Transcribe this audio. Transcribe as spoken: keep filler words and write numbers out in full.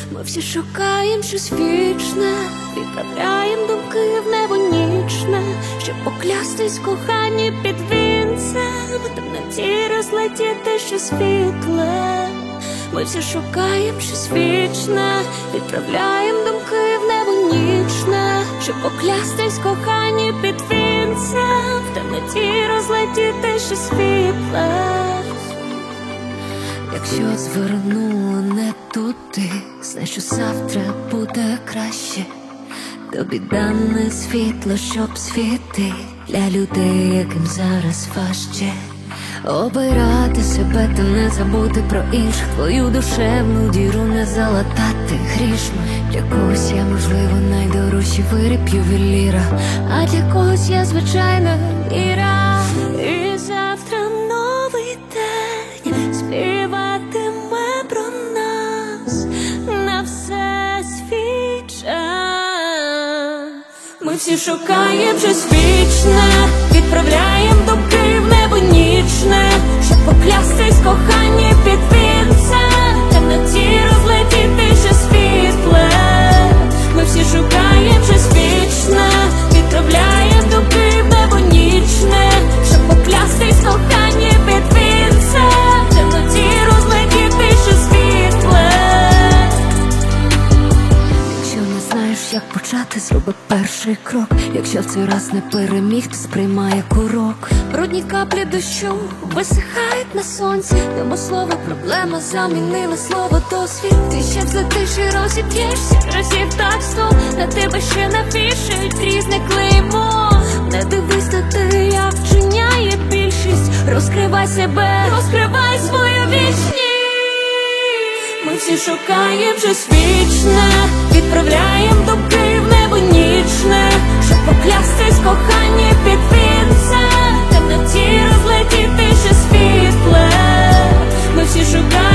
Ми всі шукаємо щось вічне, відправляємо думки в небо нічне, щоб поклястись в коханні під вінцем, в темноті розлетіти щось світле. Ми всі шукаємо щось вічне, відправляємо думки в небо нічне, щоб поклястись в коханні під вінцем, в темноті розлетіти щось світле. Якщо звернула не туди, знай, що завтра буде краще. Тобі дане світло, щоб світи для людей, яким зараз важче. Обирати себе та не забути про інших, твою душевну діру не залатати грішно. Для когось я, можливо, найдорожчий виріб ювеліра, а для когось я звичайна Іра. І завтра новий день співатиме про нас на все свій час. Ми всі шукаємо щось вічне, відправляємо думки в небо нічне, щоб поклястись в коханні під вінцем, в темноті розлетіти щось світле. Ми всі шукаємо щось вічне, відправляємо думки в небо нічне, щоб поклястись в коханні під вінцем, в темноті розлетіти щось світле. Якщо не знаєш, як почати, зроби перший крок. Якщо в цей раз не переміг, то сприймай як урок. Брудні каплі дощу висихають на сонці, тому слово проблема замінила слово досвід. Ти ще взлетиш і розіб'єшся разів так сто, на тебе ще навішають різне клеймо. Не дивись на те, як вчиняє більшість. Розкривай себе, розкривай свою вічність. Ми всі шукаємо щось вічне, відправляємо думки в небо нічне, щоб поклястись в коханні під вінцем, в темноті розлетіти щось світле. Ми всі шукаємо